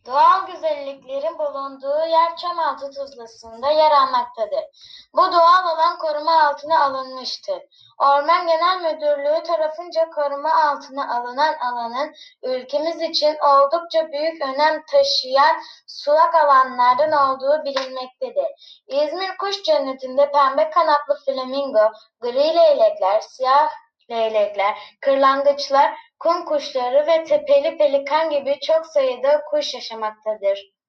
Doğal güzelliklerin bulunduğu yer Çamaltı Tuzlası'nda yer almaktadır. Bu doğal alan koruma altına alınmıştır. Orman Genel Müdürlüğü tarafınca koruma altına alınan alanın ülkemiz için oldukça büyük önem taşıyan sulak alanlardan olduğu bilinmektedir. İzmir Kuş Cenneti'nde pembe kanatlı flamingo, gri leylekler, siyah leylekler, kırlangıçlar, kum kuşları ve tepeli pelikan gibi çok sayıda kuş yaşamaktadır.